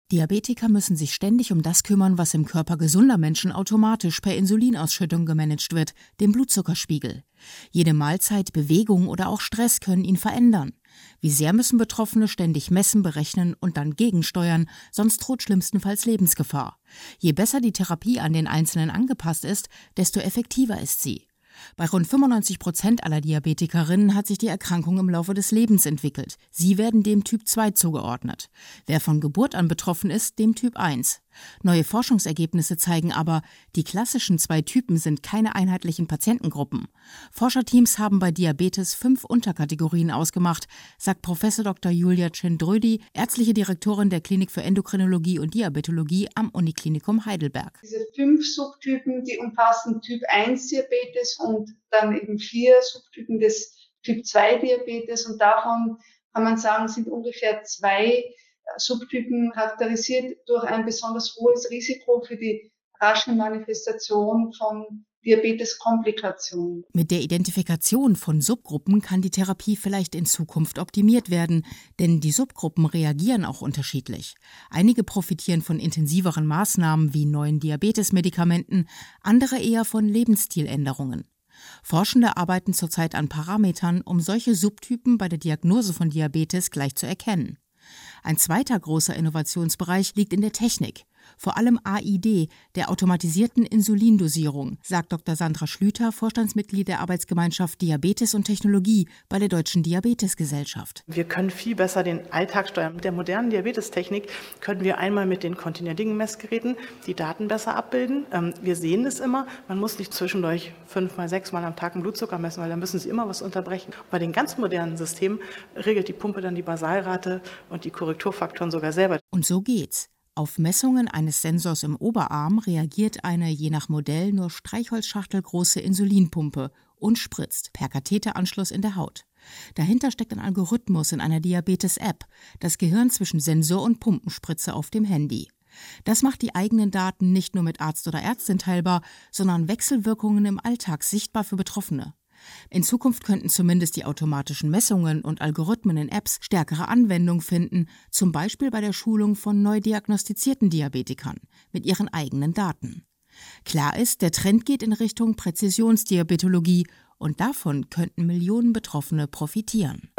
Diabetiker müssen sich ständig um das kümmern, was im Körper gesunder Menschen automatisch per Insulinausschüttung gemanagt wird, dem Blutzuckerspiegel. Jede Mahlzeit, Bewegung oder auch Stress können ihn verändern. Wie sehr müssen Betroffene ständig messen, berechnen und dann gegensteuern, sonst droht schlimmstenfalls Lebensgefahr. Je besser die Therapie an den Einzelnen angepasst ist, desto effektiver ist sie. Bei rund 95% aller Diabetikerinnen hat sich die Erkrankung im Laufe des Lebens entwickelt. Sie werden dem Typ 2 zugeordnet. Wer von Geburt an betroffen ist, dem Typ 1. Neue Forschungsergebnisse zeigen aber, die klassischen 2 Typen sind keine einheitlichen Patientengruppen. Forscherteams haben bei Diabetes 5 Unterkategorien ausgemacht, sagt Prof. Dr. Julia Cendrödi, ärztliche Direktorin der Klinik für Endokrinologie und Diabetologie am Uniklinikum Heidelberg. Diese 5 Subtypen, die umfassen Typ 1 Diabetes und dann eben 4 Subtypen des Typ 2 Diabetes, und davon kann man sagen, sind ungefähr 2 Subtypen charakterisiert durch ein besonders hohes Risiko für die rasche Manifestation von Diabeteskomplikationen. Mit der Identifikation von Subgruppen kann die Therapie vielleicht in Zukunft optimiert werden, denn die Subgruppen reagieren auch unterschiedlich. Einige profitieren von intensiveren Maßnahmen wie neuen Diabetesmedikamenten, andere eher von Lebensstiländerungen. Forschende arbeiten zurzeit an Parametern, um solche Subtypen bei der Diagnose von Diabetes gleich zu erkennen. Ein zweiter großer Innovationsbereich liegt in der Technik, vor allem AID, der automatisierten Insulindosierung, sagt Dr. Sandra Schlüter, Vorstandsmitglied der Arbeitsgemeinschaft Diabetes und Technologie bei der Deutschen Diabetesgesellschaft. Wir können viel besser den Alltag steuern. Mit der modernen Diabetestechnik können wir einmal mit den kontinuierlichen Messgeräten die Daten besser abbilden. Wir sehen es immer, man muss nicht zwischendurch 5-mal, 6-mal am Tag einen Blutzucker messen, weil dann müssen Sie immer was unterbrechen. Bei den ganz modernen Systemen regelt die Pumpe dann die Basalrate und die Korrekturfaktoren sogar selber. Und so geht's. Auf Messungen eines Sensors im Oberarm reagiert eine je nach Modell nur streichholzschachtelgroße Insulinpumpe und spritzt per Katheteranschluss in der Haut. Dahinter steckt ein Algorithmus in einer Diabetes-App, das Gehirn zwischen Sensor und Pumpenspritze auf dem Handy. Das macht die eigenen Daten nicht nur mit Arzt oder Ärztin teilbar, sondern Wechselwirkungen im Alltag sichtbar für Betroffene. In Zukunft könnten zumindest die automatischen Messungen und Algorithmen in Apps stärkere Anwendung finden, zum Beispiel bei der Schulung von neu diagnostizierten Diabetikern mit ihren eigenen Daten. Klar ist, der Trend geht in Richtung Präzisionsdiabetologie und davon könnten Millionen Betroffene profitieren.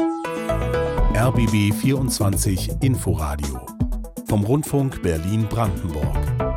RBB 24 Inforadio vom Rundfunk Berlin-Brandenburg.